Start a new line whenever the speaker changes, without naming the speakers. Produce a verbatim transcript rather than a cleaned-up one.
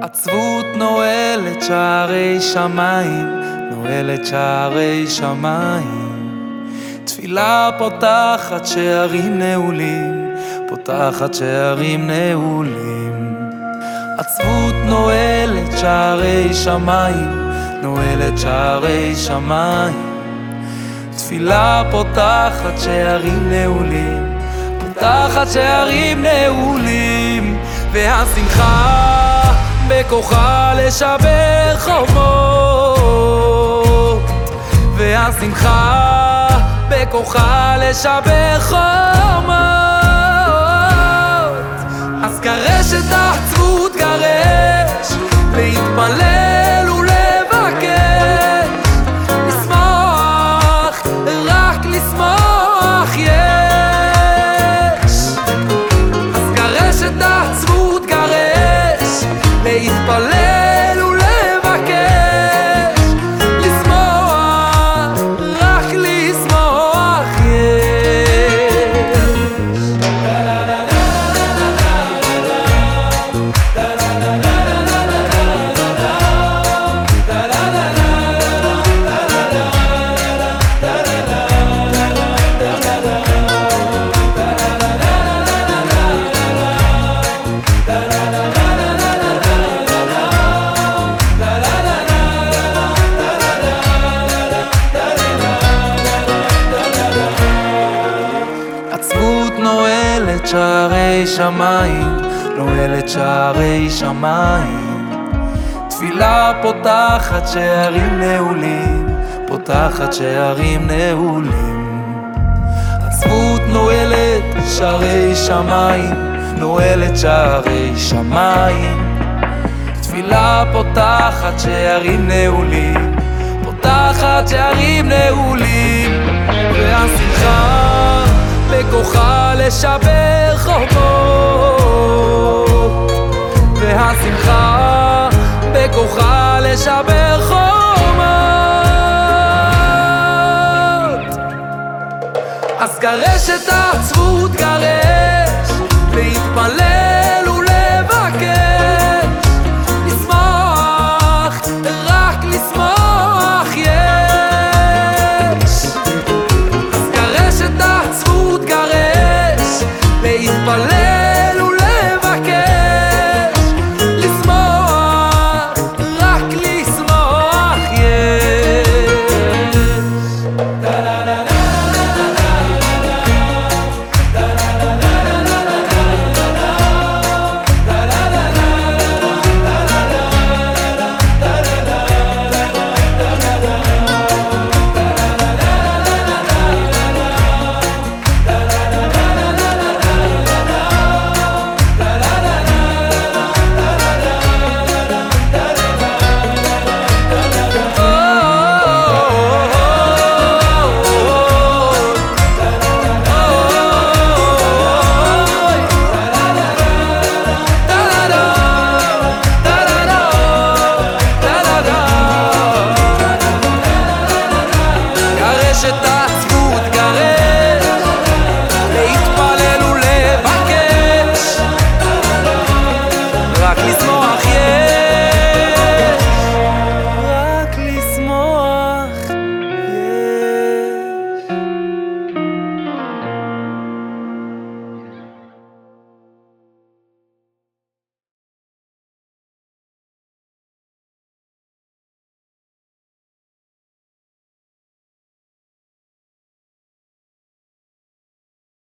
עצבות נועלת שערי שמיים, נועלת שערי שמיים. תפילה פותחת שערים נעולים, פותחת שערים נעולים. עצבות נועלת שערי שמיים, נועלת שערי שמיים. תפילה פותחת שערים נעולים, פותחת שערים נעולים. והשמחה בכוחה לשבר חומות, והשמחה בכוחה לשבר חומות. אז גרש את העצבות, גרש להתפלל ולבקש, לשמוח, רק לשמוח יש. אז גרש את העצבות, גרש להתפלל ולבקש, לשמוח, רק לשמוח יש. נועלת שערי שמיים, נועלת שערי שמיים. תפילה פותחת שערים נעולים, פותחת שערים נעולים. עצבות נועלת שערי שמיים, נועלת שערי שמיים. תפילה פותחת שערים נעולים, פותחת שערים נעולים. והשמחה בכוחה לשבר חומות, והשמחה בכוחה לשבר חומות. אז גרש את העצבות, גרש להתפלל ולבקש, לשמוח, רק לשמוח יש. אז גרש את העצבות, גרש להתפלל ולבקש, לשמוח, רק לשמוח יש. את העצבות, גרש להתפלל ולבקש, רק לשמוח יש.